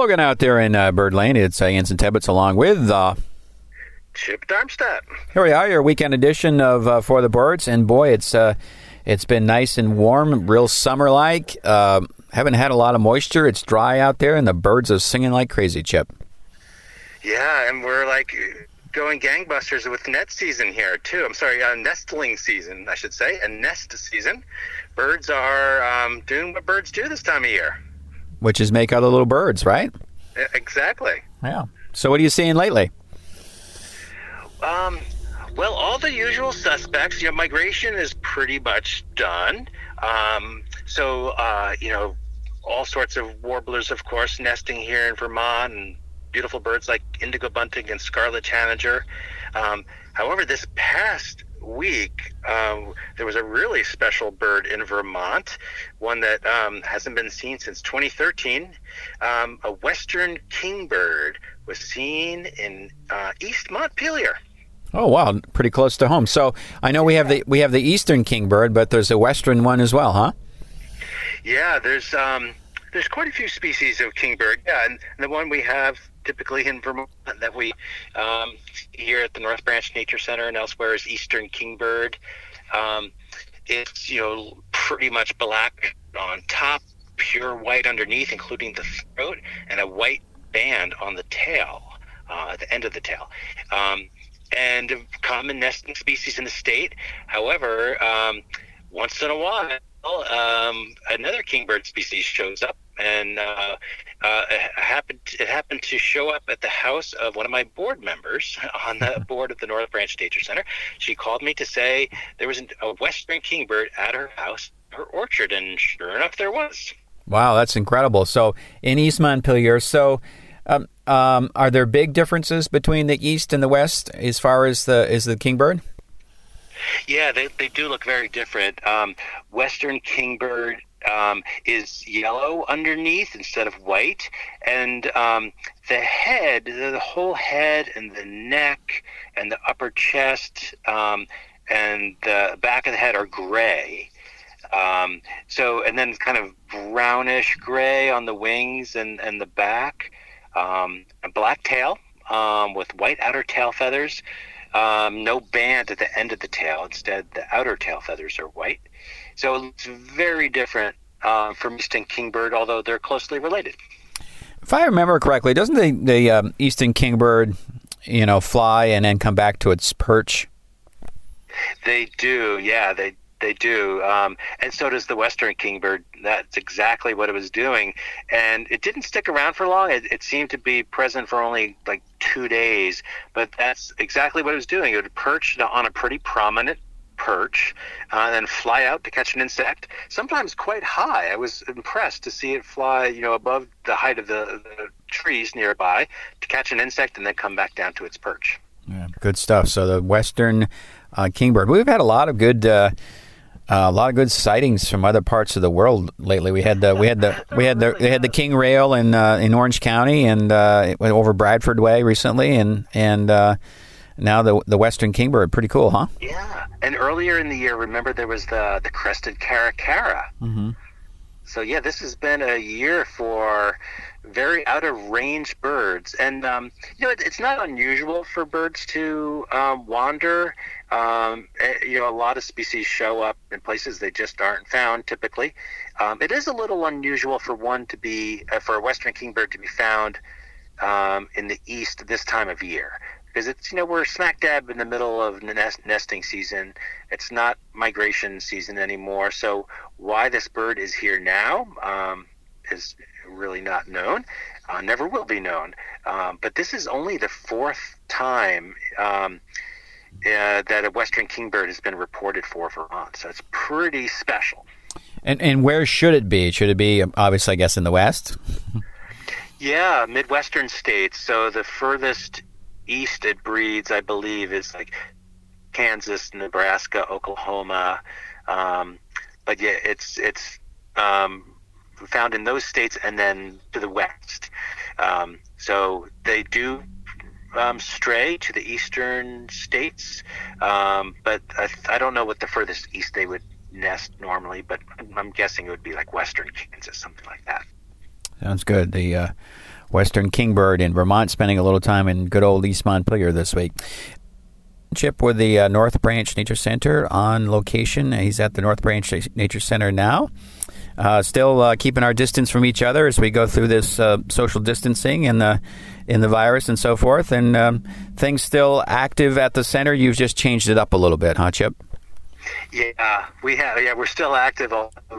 Logan out there in Bird Lane. It's Anson Tebbets along with Chip Darmstadt. Here we are, your weekend edition of For the Birds. And boy, it's been nice and warm, real summer-like. Haven't had a lot of moisture. It's dry out there, and the birds are singing like crazy, Chip. Yeah, and we're going gangbusters with net season here, too. I'm sorry, nestling season, I should say, and nest season. Birds are doing what birds do this time of year. Which is make other little birds, right? Exactly. Yeah. So what are you seeing lately? Well, all the usual suspects. Migration is pretty much done. All sorts of warblers, of course, nesting here in Vermont, and beautiful birds like indigo bunting and scarlet tanager. However, this past week, there was a really special bird in Vermont, one that hasn't been seen since 2013. A western kingbird was seen in East Montpelier. Oh wow, pretty close to home. So I know we have the eastern kingbird, but there's a western one as well, huh? Yeah, there's quite a few species of kingbird. Yeah, and the one we have typically in Vermont that we here at the North Branch Nature Center and elsewhere is eastern kingbird. It's pretty much black on top, pure white underneath, including the throat, and a white band on the tail, at the end of the tail. And a common nesting species in the state. However, once in a while, another kingbird species shows up, and it happened to show up at the house of one of my board members on the board of the North Branch Nature Center. She called me to say there was a western kingbird at her house, her orchard, and sure enough, there was. Wow, that's incredible. So in East Montpelier, are there big differences between the east and the west as far as the kingbird? Yeah, they do look very different. Western kingbird is yellow underneath instead of white, and the whole head and the neck and the upper chest and the back of the head are gray. And then kind of brownish gray on the wings and the back. A black tail with white outer tail feathers. No band at the end of the tail. Instead, the outer tail feathers are white. So it's very different from eastern kingbird, although they're closely related. If I remember correctly, doesn't the eastern kingbird, fly and then come back to its perch? They do, yeah. They do, and so does the western kingbird. That's exactly what it was doing, and it didn't stick around for long. It seemed to be present for only 2 days, but that's exactly what it was doing. It would perch on a pretty prominent perch, and then fly out to catch an insect, sometimes quite high. I was impressed to see it fly, above the height of the trees nearby to catch an insect and then come back down to its perch. Yeah, good stuff. So the western kingbird. We've had a lot of good sightings from other parts of the world lately. They had the king rail in Orange County, and it went over Bradford Way recently, and now the western kingbird. Pretty cool, huh? Yeah. And earlier in the year, remember there was the crested caracara. Mm-hmm. So yeah, this has been a year for very out of range birds, and it's not unusual for birds to wander. A lot of species show up in places they just aren't found typically. It is a little unusual for for a western kingbird to be found in the east this time of year, because it's we're smack dab in the middle of nesting season. It's not migration season anymore. So why this bird is here now is really not known. Never will be known. But this is only the fourth time that a western kingbird has been reported for Vermont. So it's pretty special. And where should it be? Should it be, obviously, I guess, in the west? Yeah, Midwestern states. So the furthest east it breeds, I believe, is Kansas, Nebraska, Oklahoma. But yeah, it's found in those states and then to the west. So they do stray to the eastern states, but I don't know what the furthest east they would nest normally, but I'm guessing it would be western Kansas, something like that. Sounds good. The Western Kingbird in Vermont, spending a little time in good old East Montpelier this week. Chip with the North Branch Nature Center on location. He's at the North Branch Nature Center now. Still keeping our distance from each other as we go through this social distancing and the virus and so forth. And things still active at the center. You've just changed it up a little bit, huh, Chip? Yeah, we have. Yeah, we're still active.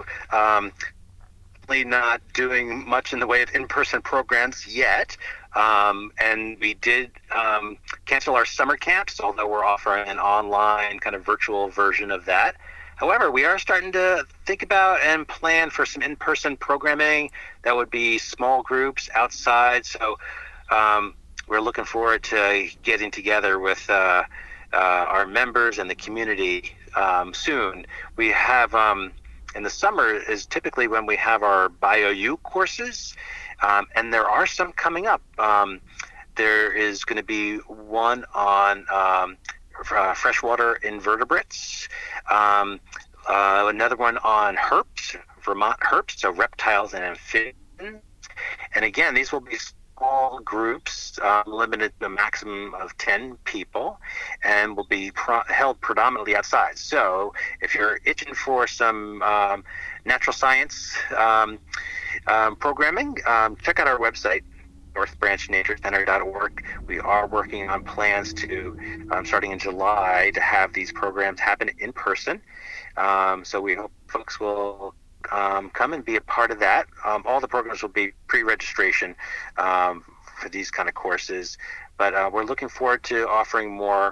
Not doing much in the way of in-person programs yet. And we did cancel our summer camps, although we're offering an online kind of virtual version of that. However, we are starting to think about and plan for some in-person programming that would be small groups outside. So we're looking forward to getting together with our members and the community soon. We have, in the summer is typically when we have our BioU courses. And there are some coming up. There is going to be one on freshwater invertebrates, another one on herps, Vermont herps, so reptiles and amphibians. And again, these will be small groups, limited to a maximum of 10 people, and will be held predominantly outside. So if you're itching for some natural science programming, check out our website, northbranchnaturecenter.org. We are working on plans to, starting in July, to have these programs happen in person. So we hope folks will come and be a part of that. All the programs will be pre-registration for these kind of courses, but we're looking forward to offering more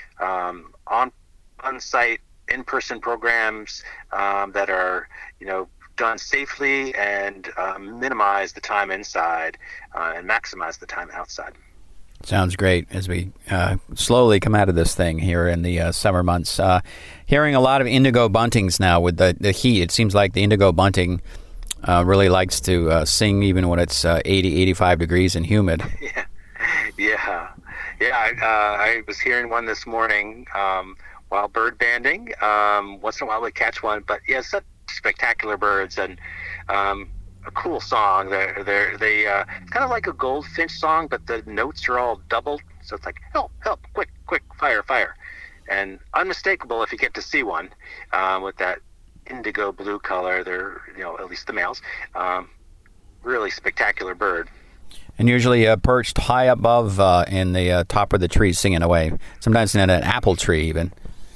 on-site, in-person programs that are, done safely and minimize the time inside and maximize the time outside. Sounds great as we slowly come out of this thing here in the summer months. Hearing a lot of indigo buntings now with the heat. It seems like the indigo bunting really likes to sing even when it's 80, 85 degrees and humid. Yeah. I was hearing one this morning while bird banding. Once in a while we catch one, but yeah, such spectacular birds and a cool song. They kind of like a goldfinch song, but the notes are all doubled, so it's like help, quick, fire, and unmistakable if you get to see one with that indigo blue color. They're at least the males, really spectacular bird. And usually perched high above in the top of the tree, singing away. Sometimes in an apple tree even.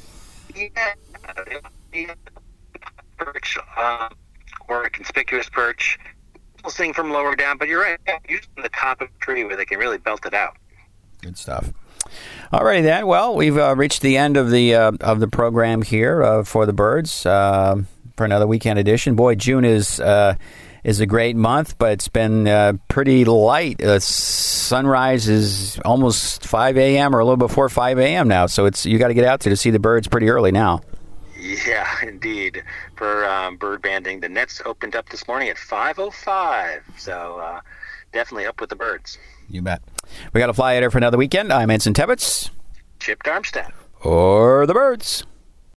Yeah. Perch or a conspicuous perch. People sing from lower down, but you're right, using the top of the tree where they can really belt it out. Good stuff. All righty then. Well, we've reached the end of the program here for the birds for another weekend edition. Boy, June is a great month, but it's been pretty light. Sunrise is almost 5 a.m. or a little before 5 a.m. now, so you got to get out there to see the birds pretty early now. Yeah, indeed. For bird banding, the nets opened up this morning at 5:05, so definitely up with the birds. You bet. We got to fly out here for another weekend. I'm Ensign Tebbets. Chip Darmstadt. Or the birds.